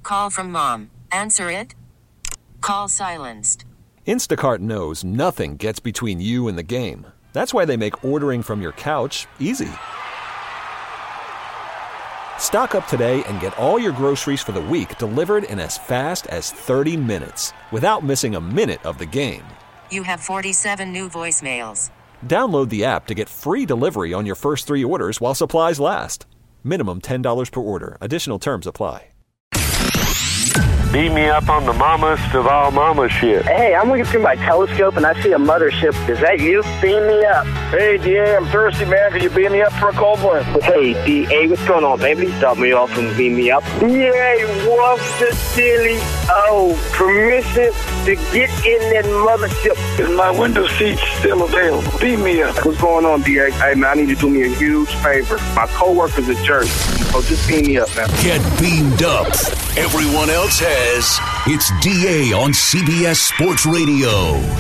call from mom. Answer it. Call silenced. Instacart knows nothing gets between you and the game. That's why they make ordering from your couch easy. Stock up today and get all your groceries for the week delivered in as fast as 30 minutes without missing a minute of the game. You have 47 new voicemails. Download the app to get free delivery on your first 3 orders while supplies last. Minimum $10 per order. Additional terms apply. Beat me up on the mammast of all mama shit. Hey, I'm looking through my telescope and I see a mothership. Is that you? Beam me up. Hey, DA, I'm thirsty, man. Can you beam me up for a cold one? Hey, DA, what's going on, baby? Stop me off and beam me up. Yay, what's the silly? Oh, permission to get in that mothership. Is my window seat still available? Beam me up. What's going on, DA? Hey, man, I need you to do me a huge favor. My co-worker's a jerk. So just beam me up, man. Get beamed up. Everyone else has. It's DA on CBS Sports Radio.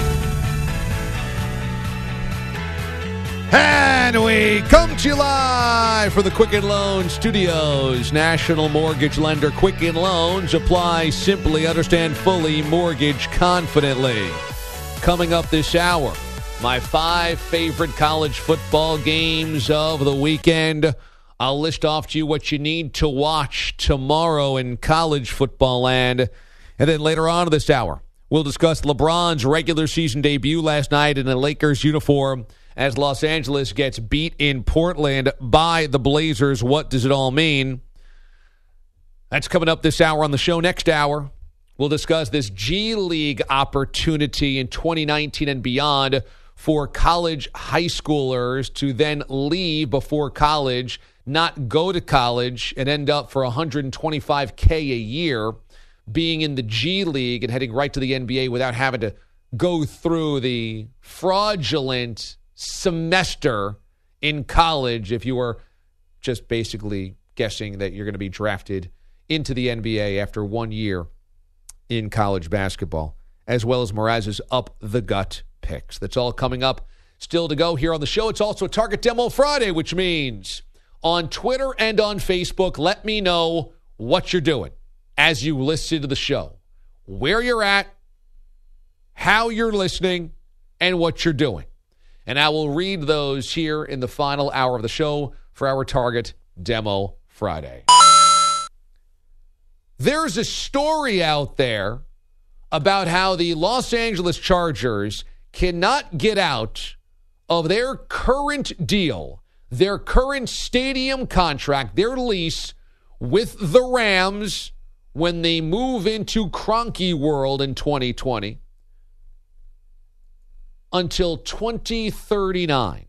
And we come to you live for the Quicken Loans Studios. National mortgage lender Quicken Loans. Apply simply, understand fully, mortgage confidently. Coming up this hour, my 5 favorite college football games of the weekend. I'll list off to you what you need to watch tomorrow in college football land. And then later on in this hour, we'll discuss LeBron's regular season debut last night in a Lakers uniform as Los Angeles gets beat in Portland by the Blazers. What does it all mean? That's coming up this hour on the show. Next hour, we'll discuss this G League opportunity in 2019 and beyond for college high schoolers to then leave before college, not go to college, and end up for $125K a year being in the G League and heading right to the NBA without having to go through the fraudulent semester in college if you were just basically guessing that you're going to be drafted into the NBA after 1 year in college basketball, as well as Mraz's up-the-gut picks. That's all coming up still to go here on the show. It's also a Target Demo Friday, which means on Twitter and on Facebook, let me know what you're doing as you listen to the show, where you're at, how you're listening, and what you're doing. And I will read those here in the final hour of the show for our Target Demo Friday. There's a story out there about how the Los Angeles Chargers cannot get out of their current deal, their current stadium contract, their lease with the Rams when they move into Kroenke World in 2020 until 2039.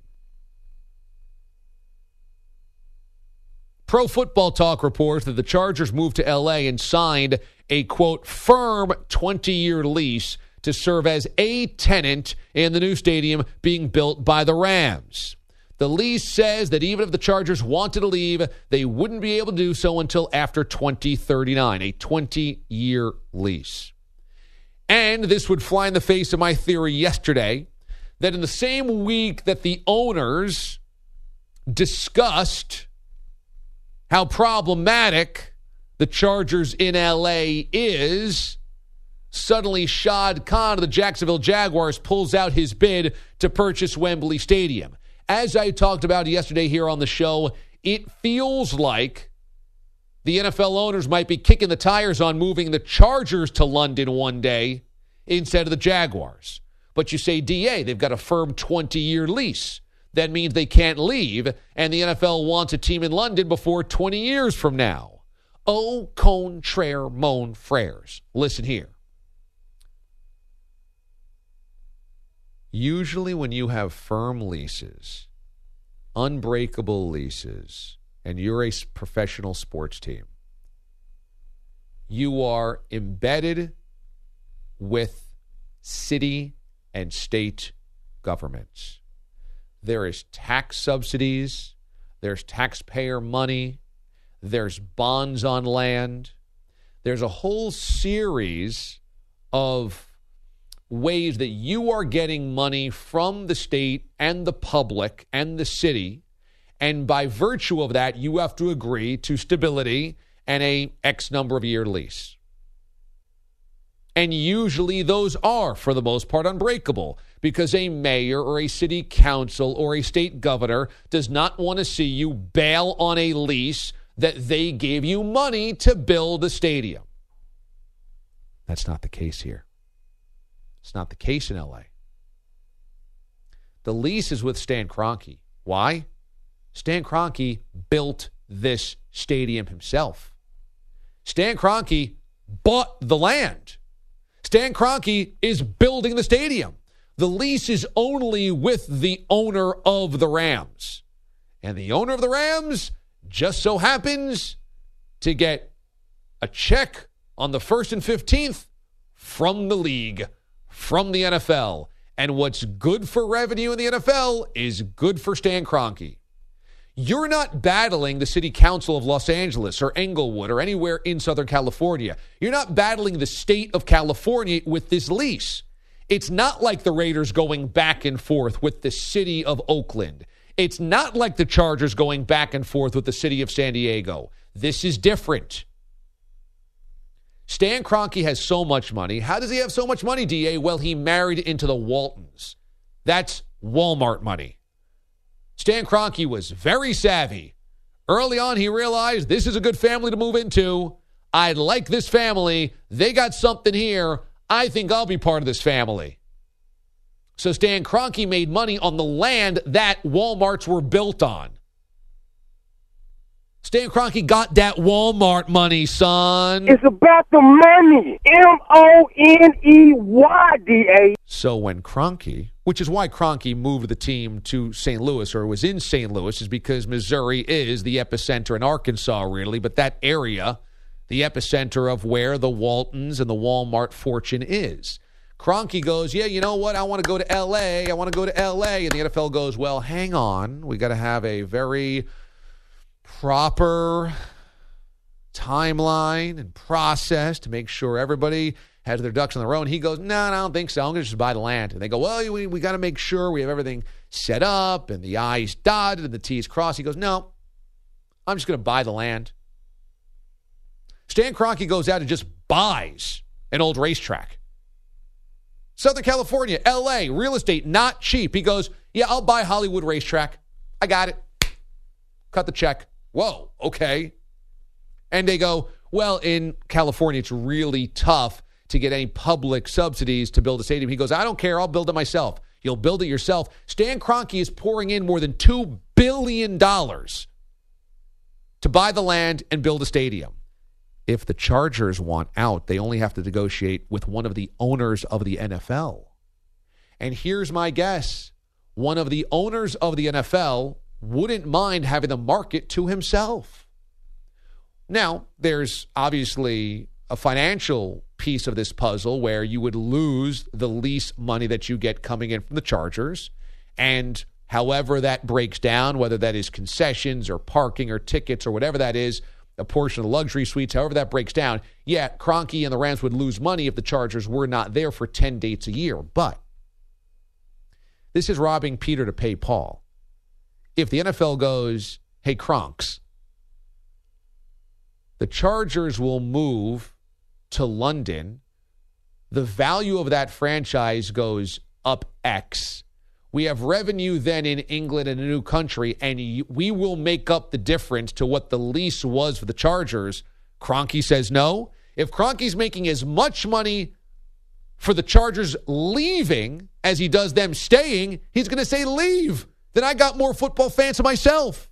Pro Football Talk reports that the Chargers moved to L.A. and signed a, quote, firm 20-year lease to serve as a tenant in the new stadium being built by the Rams. The lease says that even if the Chargers wanted to leave, they wouldn't be able to do so until after 2039, a 20-year lease. And this would fly in the face of my theory yesterday that in the same week that the owners discussed how problematic the Chargers in L.A. is, suddenly Shad Khan of the Jacksonville Jaguars pulls out his bid to purchase Wembley Stadium. As I talked about yesterday here on the show, it feels like the NFL owners might be kicking the tires on moving the Chargers to London one day instead of the Jaguars. But you say, DA, they've got a firm 20-year lease. That means they can't leave, and the NFL wants a team in London before 20 years from now. Au contraire, mon frères. Listen here. Usually when you have firm leases, unbreakable leases, and you're a professional sports team, you are embedded with city and state governments. There is tax subsidies, there's taxpayer money, there's bonds on land. There's a whole series of ways that you are getting money from the state and the public and the city, and by virtue of that, you have to agree to stability and a X number of year lease. And usually those are, for the most part, unbreakable because a mayor or a city council or a state governor does not want to see you bail on a lease that they gave you money to build a stadium. That's not the case here. It's not the case in L.A. The lease is with Stan Kroenke. Why? Stan Kroenke built this stadium himself. Stan Kroenke bought the land. Stan Kroenke is building the stadium. The lease is only with the owner of the Rams. And the owner of the Rams just so happens to get a check on the 1st and 15th from the league, from the NFL. And what's good for revenue in the NFL is good for Stan Kroenke. You're not battling the city council of Los Angeles or Englewood or anywhere in Southern California. You're not battling the state of California with this lease. It's not like the Raiders going back and forth with the city of Oakland. It's not like the Chargers going back and forth with the city of San Diego. This is different. Stan Kroenke has so much money. How does he have so much money, DA? Well, he married into the Waltons. That's Walmart money. Stan Kroenke was very savvy. Early on, he realized this is a good family to move into. I like this family. They got something here. I think I'll be part of this family. So Stan Kroenke made money on the land that Walmarts were built on. Stan Kroenke got that Walmart money, son. It's about the money. M-O-N-E-Y, D-A. So when Kroenke, which is why Kroenke moved the team to St. Louis, or was in St. Louis, is because Missouri is the epicenter in Arkansas, really, but that area, the epicenter of where the Waltons and the Walmart fortune is. Kroenke goes, yeah, you know what? I want to go to L.A. And the NFL goes, well, hang on. We got to have a very proper timeline and process to make sure everybody has their ducks in a row. And he goes, no, I don't think so. I'm going to just buy the land. And they go, well, we got to make sure we have everything set up and the I's dotted and the T's crossed. He goes, no, I'm just going to buy the land. Stan Kroenke goes out and just buys an old racetrack. Southern California, L.A., real estate, not cheap. He goes, yeah, I'll buy Hollywood Racetrack. I got it. Cut the check. Whoa, okay. And they go, well, in California, it's really tough to get any public subsidies to build a stadium. He goes, I don't care. I'll build it myself. You'll build it yourself. Stan Kroenke is pouring in more than $2 billion to buy the land and build a stadium. If the Chargers want out, they only have to negotiate with one of the owners of the NFL. And here's my guess. One of the owners of the NFL wouldn't mind having the market to himself. Now, there's obviously a financial piece of this puzzle where you would lose the lease money that you get coming in from the Chargers. And however that breaks down, whether that is concessions or parking or tickets or whatever that is, a portion of the luxury suites, however that breaks down, yeah, Kroenke and the Rams would lose money if the Chargers were not there for 10 dates a year. But this is robbing Peter to pay Paul. If the NFL goes, hey, Kronks, the Chargers will move to London, the value of that franchise goes up X. We have revenue then in England and a new country, and we will make up the difference to what the lease was for the Chargers. Kroenke says no. If Kroenke's making as much money for the Chargers leaving as he does them staying, he's going to say leave. Then I got more football fans than myself.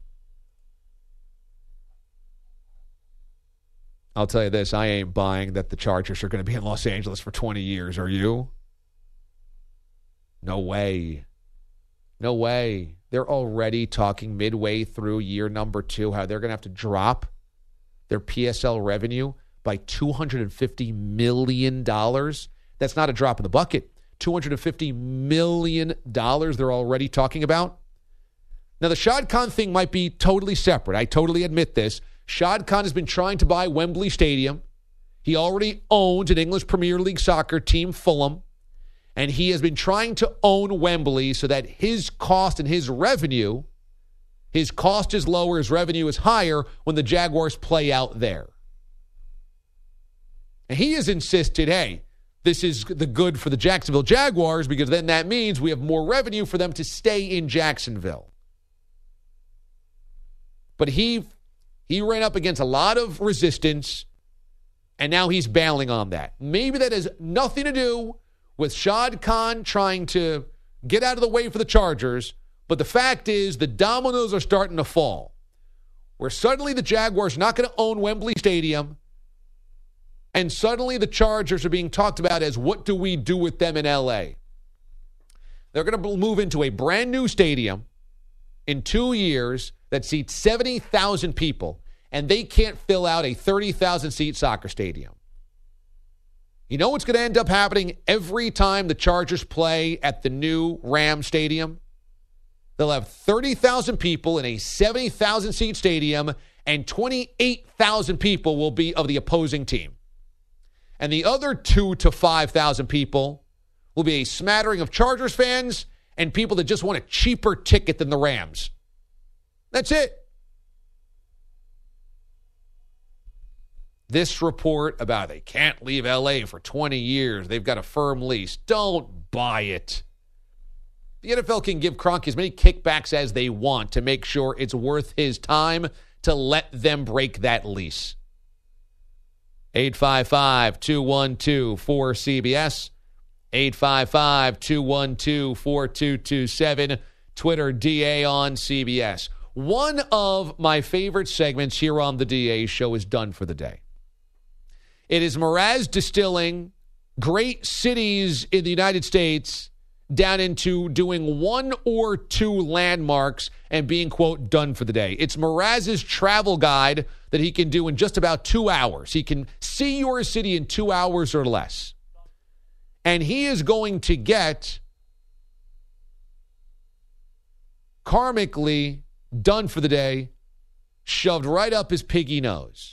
I'll tell you this, I ain't buying that the Chargers are going to be in Los Angeles for 20 years. Are you? No way. No way. They're already talking midway through year number 2 how they're going to have to drop their PSL revenue by $250 million. That's not a drop in the bucket. $250 million they're already talking about. Now, the Shad Khan thing might be totally separate. I totally admit this. Shad Khan has been trying to buy Wembley Stadium. He already owns an English Premier League soccer team, Fulham. And he has been trying to own Wembley so that his cost and his revenue His cost is lower, his revenue is higher when the Jaguars play out there. And he has insisted, hey, this is the good for the Jacksonville Jaguars because then that means we have more revenue for them to stay in Jacksonville. But he ran up against a lot of resistance, and now he's bailing on that. Maybe that has nothing to do with Shad Khan trying to get out of the way for the Chargers, but the fact is the dominoes are starting to fall, where suddenly the Jaguars are not going to own Wembley Stadium, and suddenly the Chargers are being talked about as what do we do with them in L.A. They're going to move into a brand new stadium in 2 years that seats 70,000 people, and they can't fill out a 30,000-seat soccer stadium. You know what's going to end up happening every time the Chargers play at the new Ram Stadium? They'll have 30,000 people in a 70,000-seat stadium, and 28,000 people will be of the opposing team. And the other 2,000 to 5,000 people will be a smattering of Chargers fans and people that just want a cheaper ticket than the Rams. That's it. This report about they can't leave L.A. for 20 years, they've got a firm lease. Don't buy it. The NFL can give Kroenke as many kickbacks as they want to make sure it's worth his time to let them break that lease. 855-212-4CBS. 855-212-4227. Twitter, DA on CBS. One of my favorite segments here on the DA show is done for the day. It is Mraz distilling great cities in the United States down into doing one or two landmarks and being, quote, done for the day. It's Mraz's travel guide that he can do in just about 2 hours. He can see your city in 2 hours or less. And he is going to get karmically done for the day, shoved right up his piggy nose.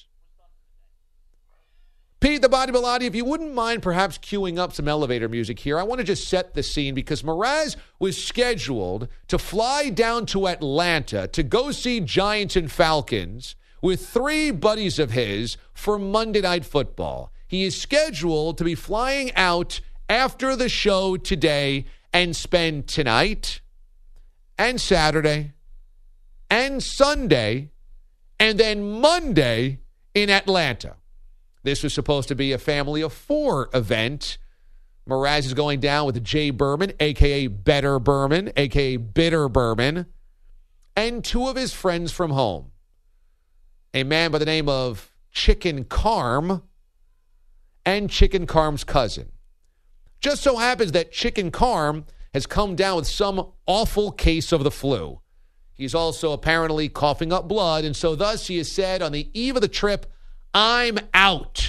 Pete the Body Bilotti, if you wouldn't mind perhaps queuing up some elevator music here, I want to just set the scene because Mraz was scheduled to fly down to Atlanta to go see Giants and Falcons with 3 buddies of his for Monday Night Football. He is scheduled to be flying out after the show today and spend tonight and Saturday and Sunday and then Monday in Atlanta. This was supposed to be a family of 4 event. Mraz is going down with Jay Berman, a.k.a. Better Berman, a.k.a. Bitter Berman, and 2 of his friends from home. A man by the name of Chicken Carm and Chicken Carm's cousin. Just so happens that Chicken Carm has come down with some awful case of the flu. He's also apparently coughing up blood, and so thus he has said on the eve of the trip, I'm out.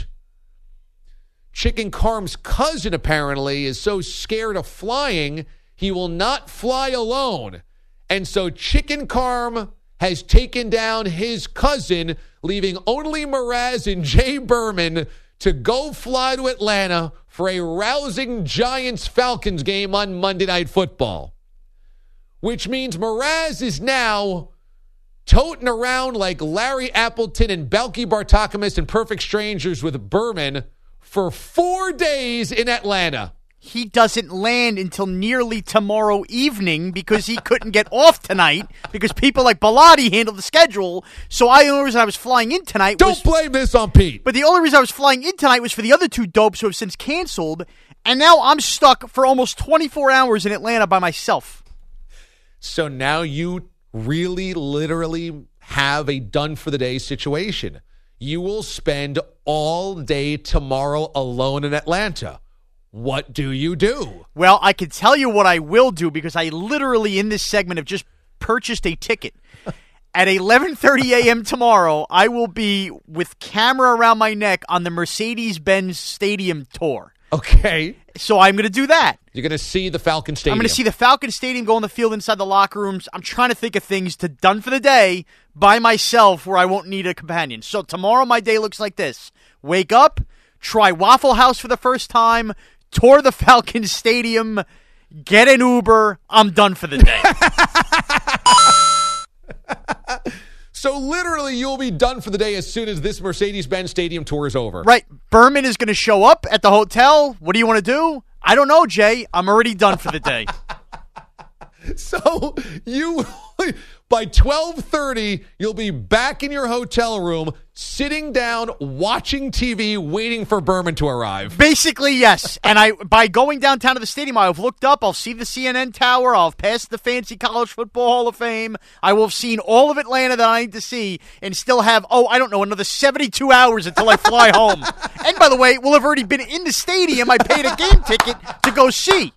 Chicken Carm's cousin apparently is so scared of flying, he will not fly alone. And so Chicken Carm has taken down his cousin, leaving only Mraz and Jay Berman to go fly to Atlanta for a rousing Giants-Falcons game on Monday Night Football. Which means Mraz is now toting around like Larry Appleton and Balky Bartokomous and Perfect Strangers with Berman for 4 days in Atlanta. He doesn't land until nearly tomorrow evening because he couldn't get off tonight because people like Bilotti handled the schedule. So the only reason I was flying in tonight Don't blame this on Pete. But the only reason I was flying in tonight was for the other 2 dopes who have since canceled. And now I'm stuck for almost 24 hours in Atlanta by myself. So now you really, literally have a done-for-the-day situation. You will spend all day tomorrow alone in Atlanta. What do you do? Well, I can tell you what I will do because I literally, in this segment, have just purchased a ticket. At 11:30 a.m. tomorrow, I will be with camera around my neck on the Mercedes-Benz Stadium tour. Okay. So I'm going to do that. You're going to see the Falcon Stadium. I'm going to see the Falcon Stadium, go on the field inside the locker rooms. I'm trying to think of things to done for the day by myself where I won't need a companion. So tomorrow my day looks like this. Wake up, try Waffle House for the first time, tour the Falcon Stadium, get an Uber. I'm done for the day. So literally you'll be done for the day as soon as this Mercedes-Benz Stadium tour is over. Right. Berman is going to show up at the hotel. What do you want to do? I don't know, Jay. I'm already done for the day. So you, by 12:30, you'll be back in your hotel room, sitting down, watching TV, waiting for Berman to arrive. Basically, yes. And by going downtown to the stadium, I'll have looked up. I'll see the CNN tower. I'll have passed the fancy College Football Hall of Fame. I will have seen all of Atlanta that I need to see and still have, another 72 hours until I fly home. And by the way, we'll have already been in the stadium. I paid a game ticket to go see.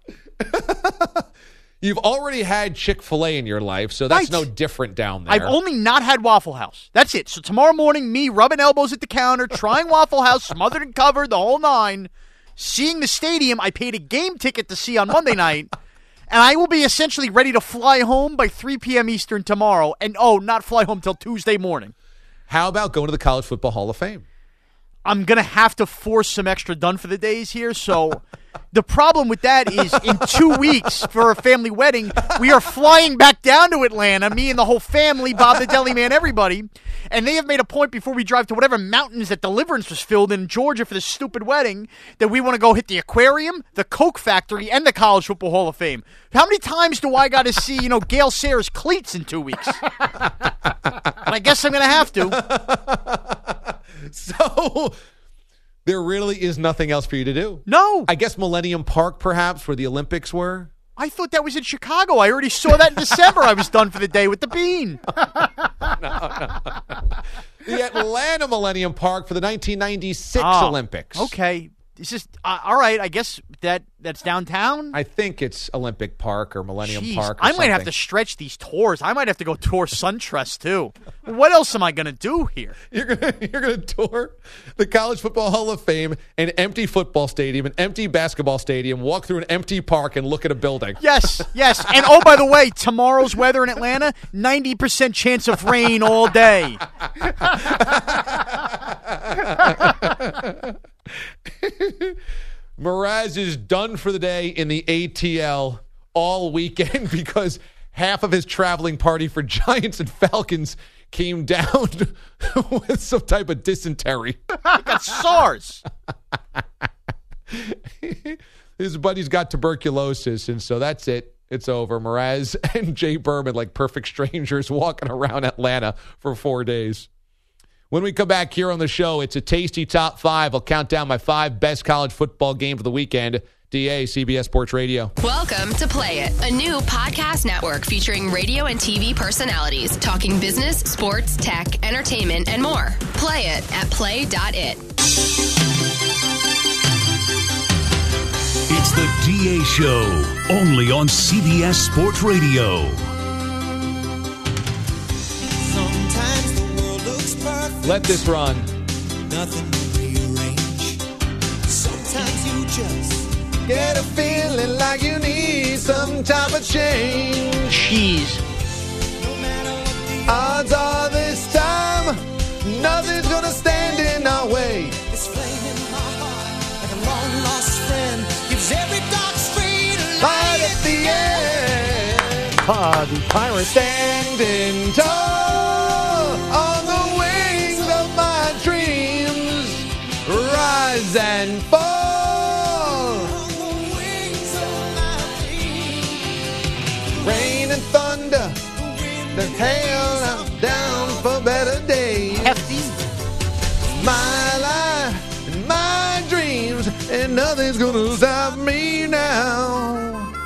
You've already had Chick-fil-A in your life, so that's no different down there. I've only not had Waffle House. That's it. So tomorrow morning, me rubbing elbows at the counter, trying Waffle House, smothered and covered, the whole nine, seeing the stadium I paid a game ticket to see on Monday night, and I will be essentially ready to fly home by 3 p.m. Eastern tomorrow, and not fly home till Tuesday morning. How about going to the College Football Hall of Fame? I'm going to have to force some extra done for the days here, so the problem with that is in 2 weeks for a family wedding, we are flying back down to Atlanta, me and the whole family, Bob the Deli Man, everybody, and they have made a point before we drive to whatever mountains that Deliverance was filled in Georgia for this stupid wedding that we want to go hit the aquarium, the Coke factory, and the College Football Hall of Fame. How many times do I got to see, Gail Sayers' cleats in 2 weeks? And I guess I'm going to have to. So there really is nothing else for you to do. No. I guess Millennium Park, perhaps, where the Olympics were. I thought that was in Chicago. I already saw that in December. I was done for the day with the bean. No. The Atlanta Millennium Park for the 1996 Olympics. Okay. It's just, all right, I guess that's downtown? I think it's Olympic Park or Millennium Park or I might have something. to stretch these tours. I might have to go tour SunTrust, too. What else am I going to do here? You're gonna tour the College Football Hall of Fame, an empty football stadium, an empty basketball stadium, walk through an empty park, and look at a building. Yes. And by the way, tomorrow's weather in Atlanta, 90% chance of rain all day. Mraz is done for the day in the ATL all weekend because half of his traveling party for Giants and Falcons came down with some type of dysentery. He got SARS. His buddy's got tuberculosis, and so that's it. It's over. Mraz and Jay Berman, like perfect strangers, walking around Atlanta for 4 days. When we come back here on the show, it's a tasty top 5. I'll count down my 5 best college football games of the weekend. DA, CBS Sports Radio. Welcome to Play It, a new podcast network featuring radio and TV personalities talking business, sports, tech, entertainment, and more. Play it at play.it. It's the DA Show, only on CBS Sports Radio. Let this run. Nothing to rearrange. Sometimes you just get a feeling like you need some type of change. Jeez. no matter what the Odds are this time, nothing's gonna stand in our way. is flame in my heart, like a long lost friend gives every dark street a Light light at the end. The Pirates. Standing tall on the wings of my dreams. Rise and fall. on the wings of my dreams. Rain and thunder. The hail down for better days. Hefty. My life and my dreams, and nothing's gonna stop me now.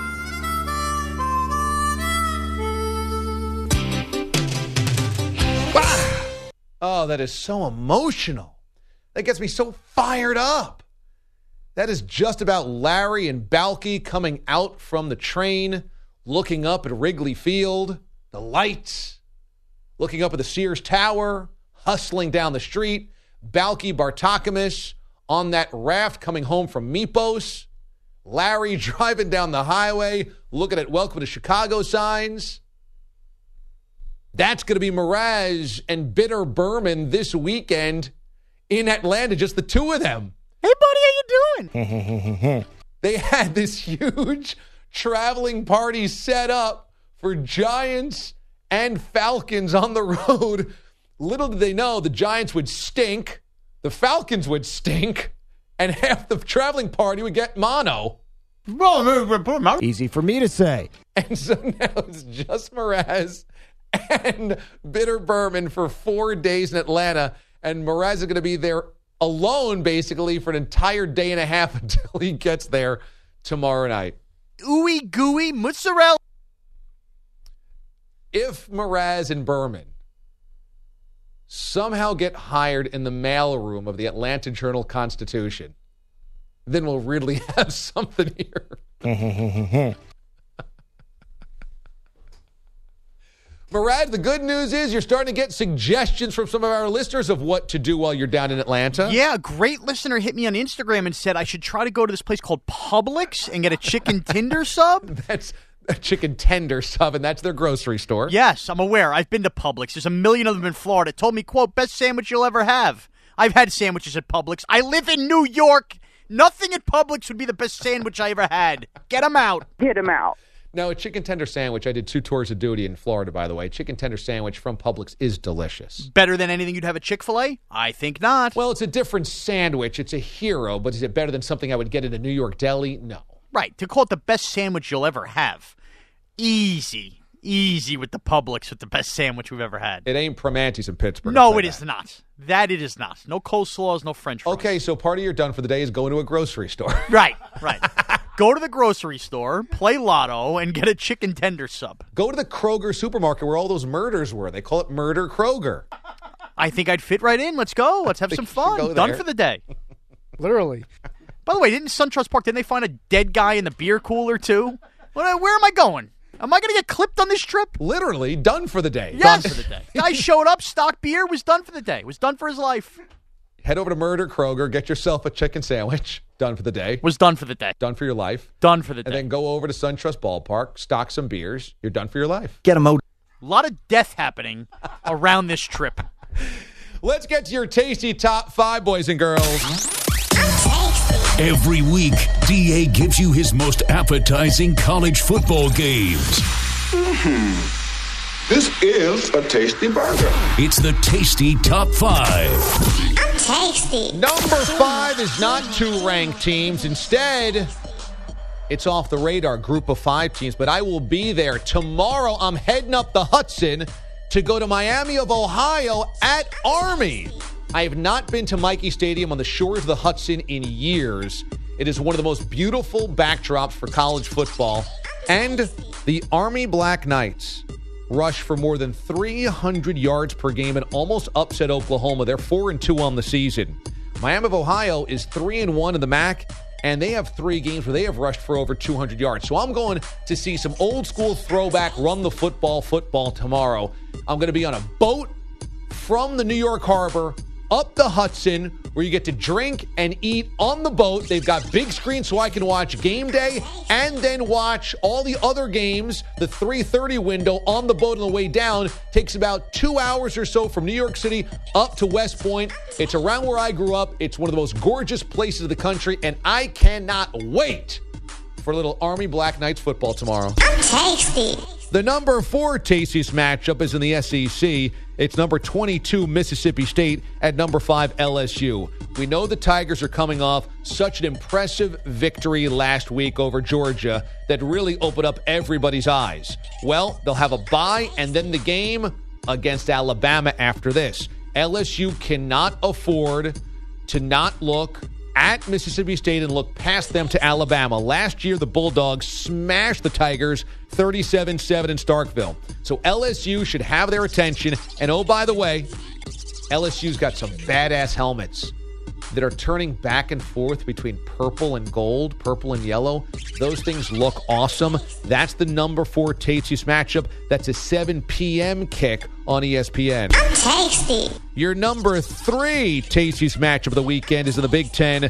Wow. Oh, that is so emotional. That gets me so fired up. That is just about Larry and Balky coming out from the train, looking up at Wrigley Field, the lights, looking up at the Sears Tower, hustling down the street. Balky Bartakamis on that raft coming home from Mypos. Larry driving down the highway, looking at Welcome to Chicago signs. That's going to be Mraz and Bitter Berman this weekend in Atlanta, just the two of them. Hey, buddy, how you doing? They had this huge traveling party set up for Giants and Falcons on the road. Little did they know the Giants would stink, the Falcons would stink, and half the traveling party would get mono. Easy for me to say. And so now it's just Mraz and Bitter Berman for 4 days in Atlanta. And Mraz is going to be there alone, basically, for an entire day and a half until he gets there tomorrow night. Ooey gooey mozzarella. If Mraz and Berman somehow get hired in the mailroom of the Atlanta Journal-Constitution, then we'll really have something here. Murad, the good news is you're starting to get suggestions from some of our listeners of what to do while you're down in Atlanta. Yeah, a great listener hit me on Instagram and said I should try to go to this place called Publix and get a chicken tender sub. That's a chicken tender sub, and that's their grocery store. Yes, I'm aware. I've been to Publix. There's a million of them in Florida. It told me, quote, best sandwich you'll ever have. I've had sandwiches at Publix. I live in New York. Nothing at Publix would be the best sandwich I ever had. Get them out. Get him out. No, a chicken tender sandwich. I did 2 tours of duty in Florida, by the way. Chicken tender sandwich from Publix is delicious. Better than anything you'd have at Chick-fil-A? I think not. Well, it's a different sandwich. It's a hero, but is it better than something I would get at a New York deli? No. Right. To call it the best sandwich you'll ever have. Easy with the Publix with the best sandwich we've ever had. It ain't Primanti's in Pittsburgh. No, it is not. That it is not. No coleslaws, no French fries. Okay, so part of your done for the day is going to a grocery store. Right. Go to the grocery store, play lotto, and get a chicken tender sub. Go to the Kroger supermarket where all those murders were. They call it Murder Kroger. I think I'd fit right in. Let's go. Let's have some fun. Done for the day. Literally. By the way, didn't SunTrust Park, didn't they find a dead guy in the beer cooler, too? Where am I going? Am I going to get clipped on this trip? Literally, done for the day. Yes. Done for the day. Guy showed up, stocked beer, was done for the day. Was done for his life. Head over to Murder Kroger, get yourself a chicken sandwich. Done for the day. Was done for the day. Done for your life. Done for the day. And then go over to SunTrust Ballpark, stock some beers. You're done for your life. Get them out. A lot of death happening around this trip. Let's get to your tasty top 5, boys and girls. Every week, DA gives you his most appetizing college football games. This is a tasty burger. It's the Tasty Top 5. Tasty. Number 5 is not 2 ranked teams. Instead, it's off the radar group of 5 teams. But I will be there tomorrow. I'm heading up the Hudson to go to Miami of Ohio at Army. I have not been to Michie Stadium on the shores of the Hudson in years. It is one of the most beautiful backdrops for college football. And the Army Black Knights rush for more than 300 yards per game and almost upset Oklahoma. They're 4-2 on the season. Miami of Ohio is 3-1 in the MAC, and they have 3 games where they have rushed for over 200 yards. So I'm going to see some old school throwback run the football tomorrow. I'm going to be on a boat from the New York Harbor up the Hudson, where you get to drink and eat on the boat. They've got big screens so I can watch game day and then watch all the other games. The 3:30 window on the boat on the way down takes about 2 hours or so from New York City up to West Point. It's around where I grew up. It's one of the most gorgeous places in the country, and I cannot wait for a little Army Black Knights football tomorrow. Tasty. The number 4 tastiest matchup is in the SEC. It's number 22 Mississippi State at number 5 LSU. We know the Tigers are coming off such an impressive victory last week over Georgia that really opened up everybody's eyes. Well, they'll have a bye and then the game against Alabama after this. LSU cannot afford to not look at Mississippi State and look past them to Alabama. Last year, the Bulldogs smashed the Tigers 37-7 in Starkville. So LSU should have their attention. And oh, by the way, LSU's got some badass helmets that are turning back and forth between purple and gold, purple and yellow. Those things look awesome. That's the number 4 tastiest matchup. That's a 7 p.m. kick on ESPN. Tasty. Your number 3 tastiest matchup of the weekend is in the Big Ten,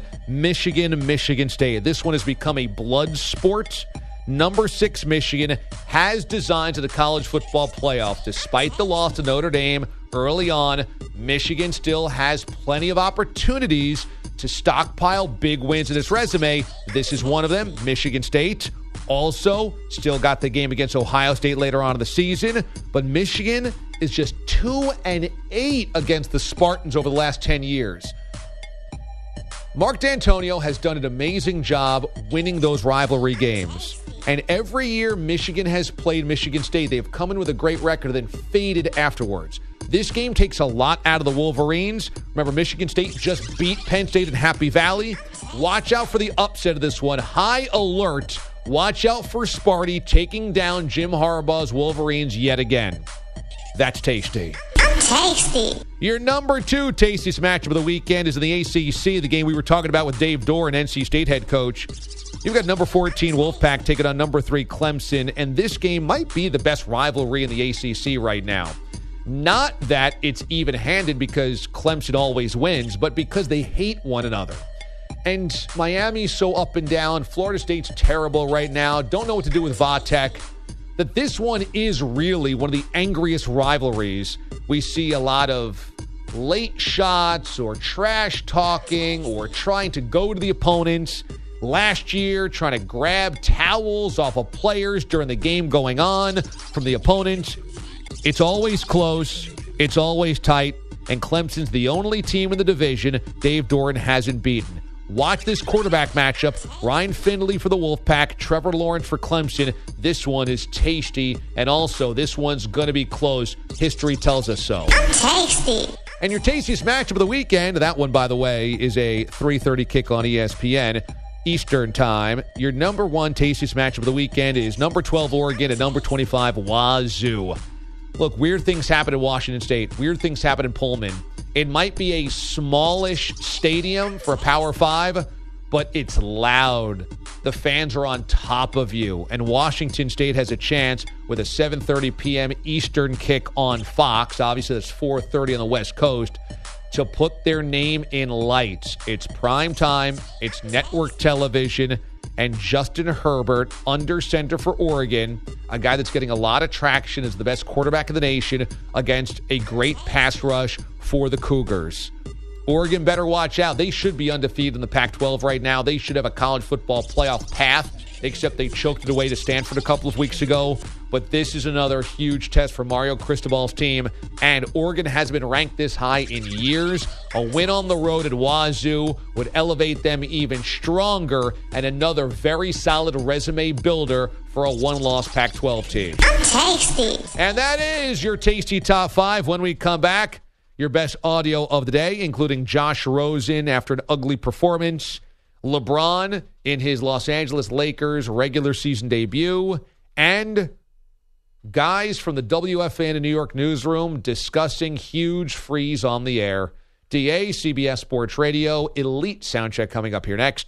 Michigan State. This one has become a blood sport. Number 6 Michigan has designs of the college football playoff. Despite the loss to Notre Dame early on, Michigan still has plenty of opportunities to stockpile big wins in its resume. This is one of them. Michigan State Also, still got the game against Ohio State later on in the season, but Michigan is just 2-8 against the Spartans over the last 10 years. Mark D'Antonio has done an amazing job winning those rivalry games. And every year Michigan has played Michigan State, they've come in with a great record and then faded afterwards. This game takes a lot out of the Wolverines. Remember, Michigan State just beat Penn State in Happy Valley. Watch out for the upset of this one. High alert. Watch out for Sparty taking down Jim Harbaugh's Wolverines yet again. That's tasty. Tasty. Your number 2 tastiest matchup of the weekend is in the ACC, the game we were talking about with Dave Dorr, and NC State head coach. You've got number 14 Wolfpack taking on number 3 Clemson, and this game might be the best rivalry in the ACC right now. Not that it's even-handed because Clemson always wins, but because they hate one another. And Miami's so up and down. Florida State's terrible right now. Don't know what to do with Vatek. That this one is really one of the angriest rivalries. We see a lot of late shots or trash talking or trying to go to the opponents. Last year, trying to grab towels off of players during the game going on from the opponent. It's always close. It's always tight. And Clemson's the only team in the division Dave Doran hasn't beaten. Watch this quarterback matchup. Ryan Finley for the Wolfpack, Trevor Lawrence for Clemson. This one is tasty, and also this one's going to be close. History tells us so. Tasty. And your tastiest matchup of the weekend, that one, by the way, is a 3:30 kick on ESPN Eastern Time. Your number 1 tastiest matchup of the weekend is number 12 Oregon and number 25 Wazoo. Look, weird things happen in Washington State. Weird things happen in Pullman. It might be a smallish stadium for a Power 5, but it's loud. The fans are on top of you. And Washington State has a chance with a 7:30 p.m. Eastern kick on Fox. Obviously, that's 4:30 on the West Coast. To put their name in lights. It's prime time. It's network television. And Justin Herbert, under center for Oregon, a guy that's getting a lot of traction as the best quarterback in the nation against a great pass rush for the Cougars. Oregon better watch out. They should be undefeated in the Pac-12 right now. They should have a college football playoff path, except they choked it away to Stanford a couple of weeks ago. But this is another huge test for Mario Cristobal's team, and Oregon hasn't been ranked this high in years. A win on the road at Wazoo would elevate them even stronger, and another very solid resume builder for a one-loss Pac-12 team. Tasty. And that is your Tasty Top 5. When we come back, your best audio of the day, including Josh Rosen after an ugly performance, LeBron in his Los Angeles Lakers regular season debut, and guys from the WFAN and New York newsroom discussing huge freeze on the air. DA, CBS Sports Radio, Elite Soundcheck coming up here next.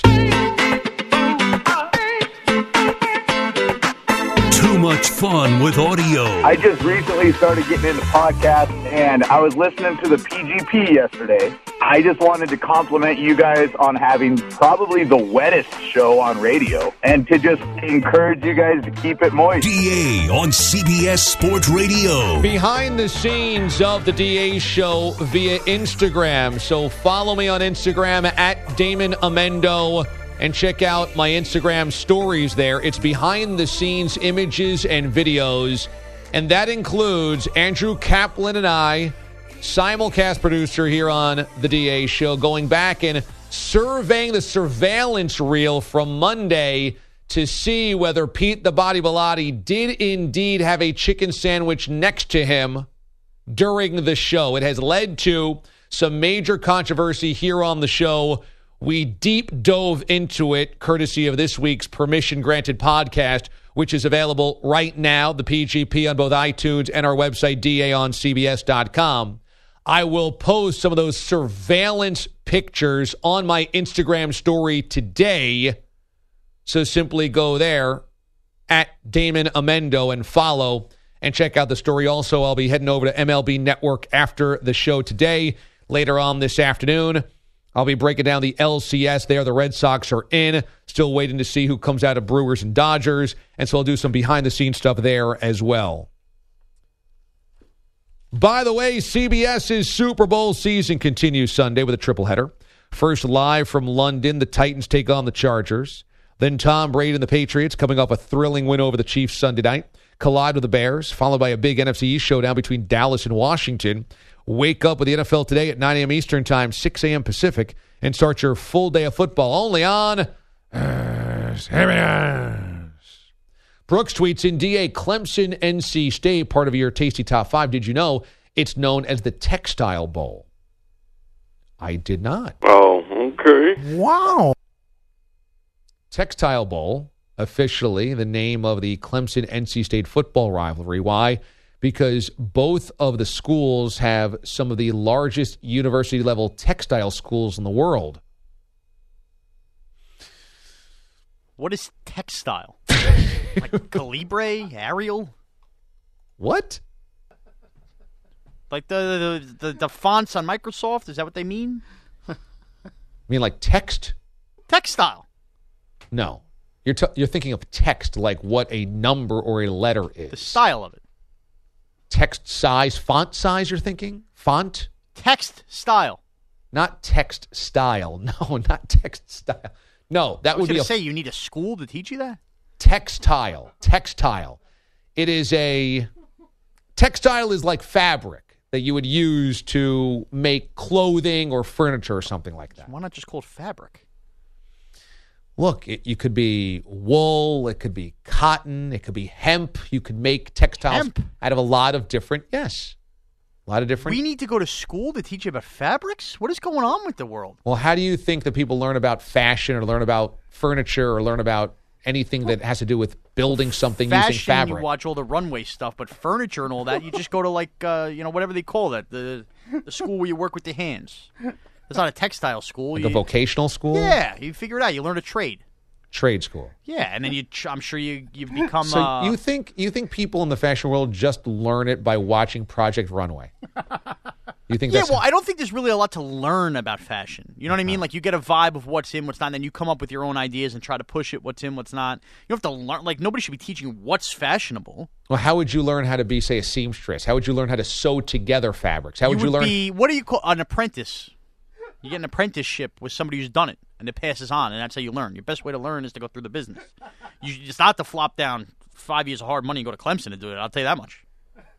Too much fun with audio. I just recently started getting into podcasts, and I was listening to the PGP yesterday. I just wanted to compliment you guys on having probably the wettest show on radio, and to just encourage you guys to keep it moist. DA on CBS Sports Radio. Behind the scenes of the DA show via Instagram. So follow me on Instagram at Damon Amendo. And check out my Instagram stories there. It's behind-the-scenes images and videos. And that includes Andrew Kaplan and I, simulcast producer here on the DA show, going back and surveying the surveillance reel from Monday to see whether Pete the Body Bellotti did indeed have a chicken sandwich next to him during the show. It has led to some major controversy here on the show. We deep dove into it, courtesy of this week's Permission Granted podcast, which is available right now, the PGP on both iTunes and our website, daoncbs.com. I will post some of those surveillance pictures on my Instagram story today. So simply go there at Damon Amendo and follow and check out the story. Also, I'll be heading over to MLB Network after the show today. Later on this afternoon, I'll be breaking down the LCS there. The Red Sox are in. Still waiting to see who comes out of Brewers and Dodgers. And so I'll do some behind-the-scenes stuff there as well. By the way, CBS's Super Bowl season continues Sunday with a tripleheader. First live from London, the Titans take on the Chargers. Then Tom Brady and the Patriots, coming off a thrilling win over the Chiefs Sunday night, collide with the Bears, followed by a big NFC East showdown between Dallas and Washington. Wake up with the NFL today at 9 a.m. Eastern Time, 6 a.m. Pacific, and start your full day of football only on CBS. Brooks tweets in DA, Clemson, NC State, part of your tasty top 5. Did you know it's known as the Textile Bowl? I did not. Oh, okay. Wow. Textile Bowl, officially the name of the Clemson-NC State football rivalry. Why? Because both of the schools have some of the largest university-level textile schools in the world. What is textile? Like Calibre, Arial? What? Like the fonts on Microsoft? Is that what they mean? You mean like text? Textile. No. You're thinking of text, like what a number or a letter is. The style of it. Text size, font size, you're thinking? Font? Text style. Not text style. No, not text style. No, that would be say you need a school to teach you that? Textile. It is a... Textile is like fabric that you would use to make clothing or furniture or something like that. Why not just call it fabric? Look, you could be wool, it could be cotton, it could be hemp. You could make textiles out of a lot of different, We need to go to school to teach you about fabrics? What is going on with the world? Well, how do you think that people learn about fashion or learn about furniture or learn about anything that has to do with building something using fabric? You watch all the runway stuff, but furniture and all that, you just go to whatever they call that, the school where you work with the hands. It's not a textile school. Like a vocational school? Yeah, you figure it out. You learn a trade. Trade school. Yeah, and then I'm sure you become. So you think people in the fashion world just learn it by watching Project Runway? You think? Well, I don't think there's really a lot to learn about fashion. You know what I mean? Like you get a vibe of what's in, what's not, and then you come up with your own ideas and try to push it. What's in, what's not. You don't have to learn. Like nobody should be teaching what's fashionable. Well, how would you learn how to be, say, a seamstress? How would you learn how to sew together fabrics? How would you learn? What do you call an apprentice? You get an apprenticeship with somebody who's done it, and it passes on, and that's how you learn. Your best way to learn is to go through the business. It's not to flop down 5 years of hard money and go to Clemson to do it. I'll tell you that much.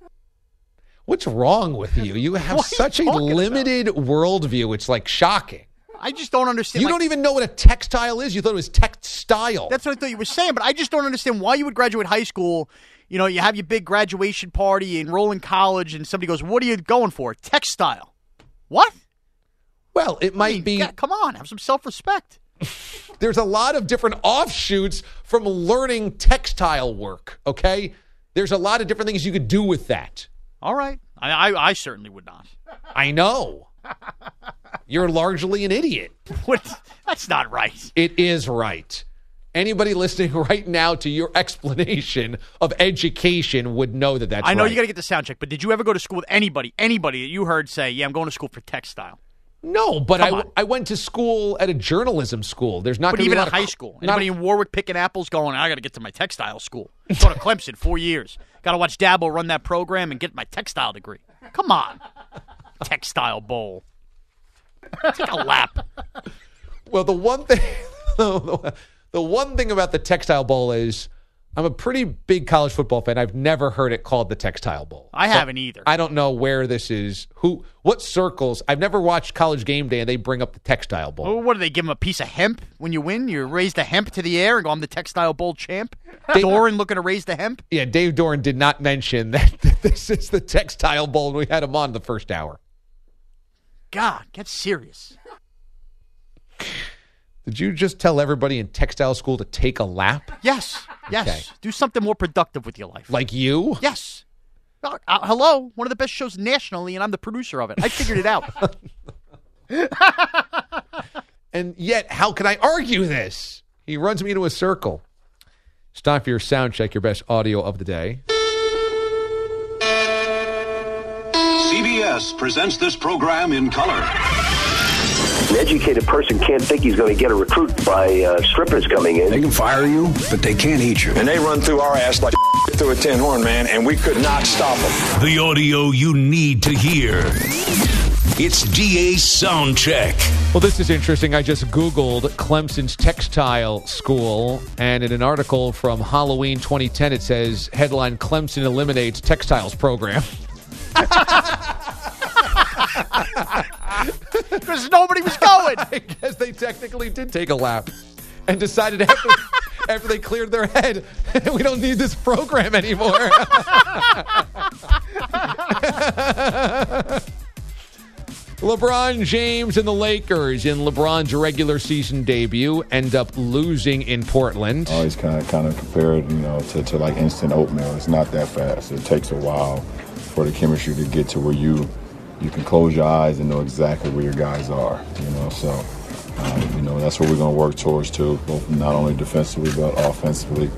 What's wrong with you? You have such a limited worldview. It's like shocking. I just don't understand. You don't even know what a textile is. You thought it was textile. That's what I thought you were saying, but I just don't understand why you would graduate high school. You know, you have your big graduation party, you enroll in college, and somebody goes, what are you going for? Textile. What? Well, it might be... Yeah, come on, have some self-respect. There's a lot of different offshoots from learning textile work, okay? There's a lot of different things you could do with that. All right. I certainly would not. I know. You're largely an idiot. What? That's not right. It is right. Anybody listening right now to your explanation of education would know that that's right. I know you got to get the sound check, but did you ever go to school with anybody that you heard say, yeah, I'm going to school for textile? No, but I went to school at a journalism school. There's not. But even at high school, anybody in Warwick picking apples, going, I got to get to my textile school. Go to Clemson 4 years. Got to watch Dabo run that program and get my textile degree. Come on, Textile Bowl. Take a lap. Well, the one thing about the Textile Bowl is I'm a pretty big college football fan. I've never heard it called the Textile Bowl. I haven't either. I don't know where this is. What circles? I've never watched College Game Day and they bring up the Textile Bowl. Well, what do they give them, a piece of hemp when you win? You raise the hemp to the air and go, I'm the Textile Bowl champ? Doran looking to raise the hemp? Yeah, Dave Doran did not mention that this is the Textile Bowl. We had him on the first hour. God, get serious. Did you just tell everybody in textile school to take a lap? Yes. Okay. Do something more productive with your life. Like you? Yes. Hello, one of the best shows nationally, and I'm the producer of it. I figured it out. And yet, how can I argue this? He runs me into a circle. It's time for your sound check, your best audio of the day. CBS presents this program in color. An educated person can't think he's going to get a recruit by strippers coming in. They can fire you, but they can't eat you. And they run through our ass like through a tin horn, man, and we could not stop them. The audio you need to hear. It's DA's Sound Check. Well, this is interesting. I just Googled Clemson's textile school, and in an article from Halloween 2010, it says, headline, Clemson eliminates textiles program. Because nobody was going. I guess they technically did take a lap and decided after they cleared their head, we don't need this program anymore. LeBron James and the Lakers in LeBron's regular season debut end up losing in Portland. Always kind of compared, to like instant oatmeal. It's not that fast. It takes a while for the chemistry to get to where you can close your eyes and know exactly where your guys are. So that's what we're going to work towards too, both not only defensively but offensively.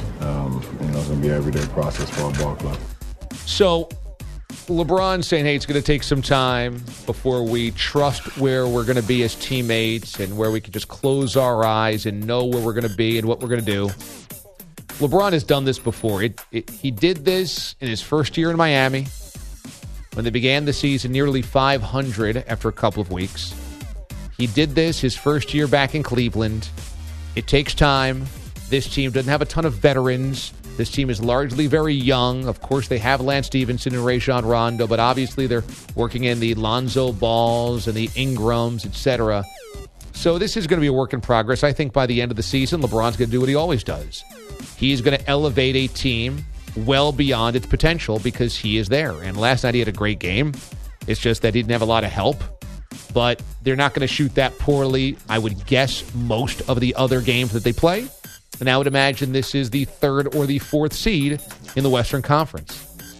It's going to be an everyday process for our ball club. So LeBron saying, hey, it's going to take some time before we trust where we're going to be as teammates and where we can just close our eyes and know where we're going to be and what we're going to do. LeBron has done this before. He did this in his first year in Miami when they began the season nearly 500 after a couple of weeks. He did this his first year back in Cleveland. It takes time. This team doesn't have a ton of veterans. This team is largely very young. Of course, they have Lance Stevenson and Rajon Rondo, but obviously they're working in the Lonzo Balls and the Ingrams, etc. So this is going to be a work in progress. I think by the end of the season, LeBron's going to do what he always does. He's going to elevate a team well beyond its potential because he is there. And last night he had a great game. It's just that he didn't have a lot of help. But they're not going to shoot that poorly, I would guess, most of the other games that they play. And I would imagine this is the third or the fourth seed in the Western Conference.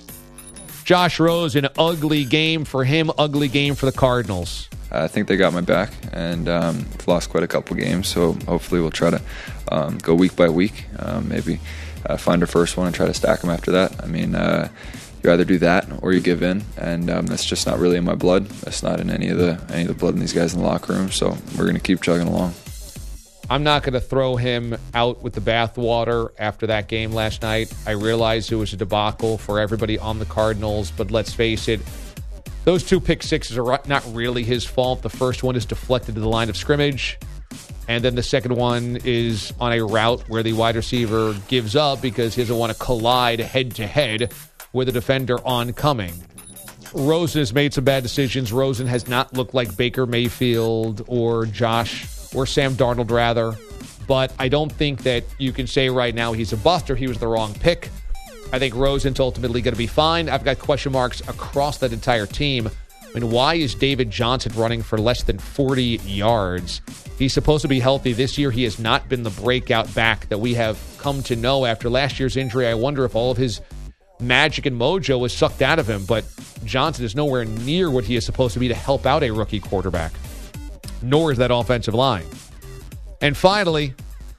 Josh Rose, an ugly game for him, ugly game for the Cardinals. I think they got my back, and we've lost quite a couple games, so hopefully we'll try to go week by week, maybe find our first one and try to stack them after that. I mean, you either do that or you give in, and that's just not really in my blood. That's not in any of the blood in these guys in the locker room, so we're going to keep chugging along. I'm not going to throw him out with the bathwater after that game last night. I realize it was a debacle for everybody on the Cardinals, but let's face it, those two pick sixes are not really his fault. The first one is deflected to the line of scrimmage, and then the second one is on a route where the wide receiver gives up because he doesn't want to collide head-to-head with a defender oncoming. Rosen has made some bad decisions. Rosen has not looked like Baker Mayfield or Sam Darnold, rather. But I don't think that you can say right now he's a bust or he was the wrong pick. I think Rosen's ultimately going to be fine. I've got question marks across that entire team. I mean, why is David Johnson running for less than 40 yards? He's supposed to be healthy this year. He has not been the breakout back that we have come to know after last year's injury. I wonder if all of his magic and mojo was sucked out of him, but Johnson is nowhere near what he is supposed to be to help out a rookie quarterback. Nor is that offensive line. And finally,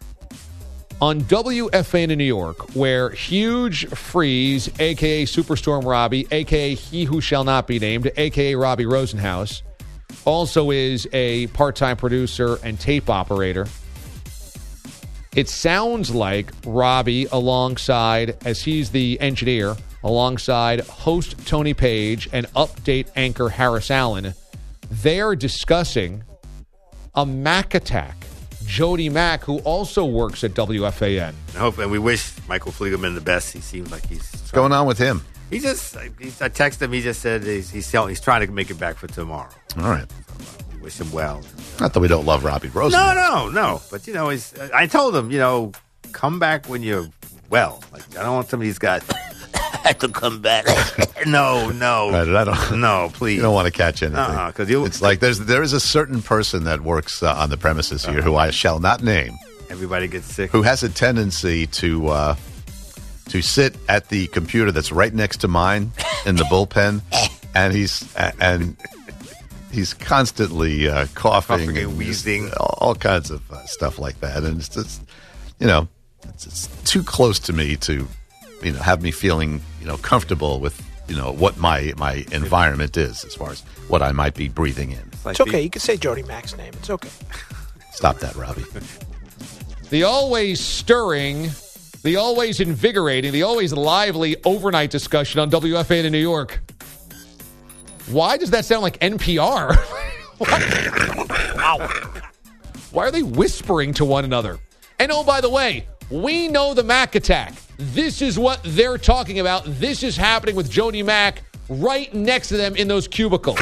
on WFAN in New York, where Huge Freeze, a.k.a. Superstorm Robbie, a.k.a. He Who Shall Not Be Named, a.k.a. Robbie Rosenhaus, also is a part-time producer and tape operator. It sounds like Robbie, alongside, as he's the engineer, alongside host Tony Page and update anchor Harris Allen, they are discussing a Mac attack. Jody Mack, who also works at WFAN. And we wish Michael Fliegelman the best. He seems like he's... What's going on with him? I texted him. He just said he's trying to make it back for tomorrow. All right. So, we wish him well. Not that we don't love Robbie Rosen. No. But, I told him, come back when you're well. Like, I don't want somebody who's got... to come back. No. No, please. You don't want to catch anything. Because it's like there is a certain person that works on the premises here who I shall not name. Everybody gets sick. Who has a tendency to sit at the computer that's right next to mine in the bullpen, and he's constantly coughing and wheezing, all kinds of stuff like that, and it's just it's too close to me to have me feeling comfortable with what my environment is as far as what I might be breathing in. It's okay. You can say Jody Mack's name. It's okay. Stop that, Robbie. The always stirring, the always invigorating, the always lively overnight discussion on WFAN in New York. Why does that sound like NPR? Wow. Why are they whispering to one another? And oh, by the way, we know the Mac attack. This is what they're talking about. This is happening with Jody Mack right next to them in those cubicles.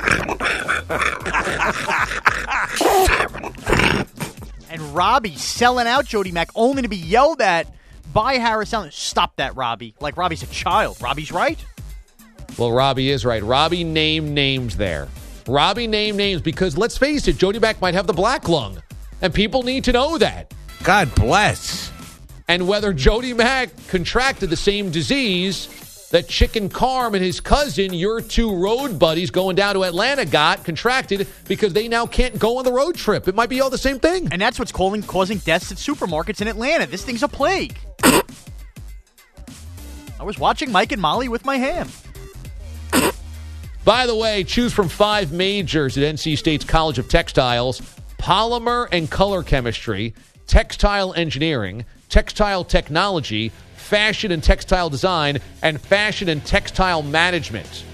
And Robbie selling out Jody Mack only to be yelled at by Harris Allen. Stop that, Robbie. Like Robbie's a child. Robbie's right. Well, Robbie is right. Robbie named names there. Robbie named names because, let's face it, Jody Mack might have the black lung. And people need to know that. God bless. And whether Jody Mack contracted the same disease that Chicken Carm and his cousin, your two road buddies going down to Atlanta, contracted because they now can't go on the road trip. It might be all the same thing. And that's what's causing deaths at supermarkets in Atlanta. This thing's a plague. I was watching Mike and Molly with my ham. By the way, choose from 5 majors at NC State's College of Textiles: polymer and color chemistry, textile engineering, textile technology, fashion and textile design, and fashion and textile management.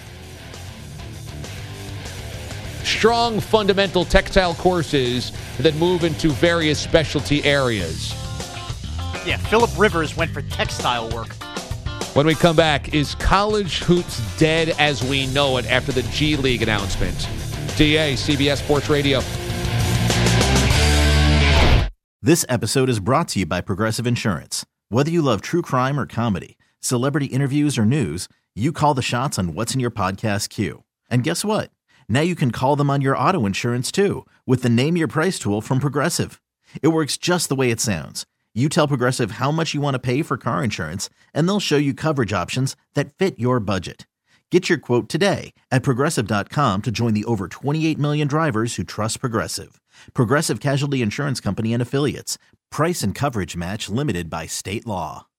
Strong fundamental textile courses that move into various specialty areas. Yeah, Phillip Rivers went for textile work. When we come back, is college hoops dead as we know it after the G League announcement? DA, CBS Sports Radio. This episode is brought to you by Progressive Insurance. Whether you love true crime or comedy, celebrity interviews or news, you call the shots on what's in your podcast queue. And guess what? Now you can call them on your auto insurance too with the Name Your Price tool from Progressive. It works just the way it sounds. You tell Progressive how much you want to pay for car insurance, and they'll show you coverage options that fit your budget. Get your quote today at Progressive.com to join the over 28 million drivers who trust Progressive. Progressive Casualty Insurance Company and Affiliates. Price and coverage match limited by state law.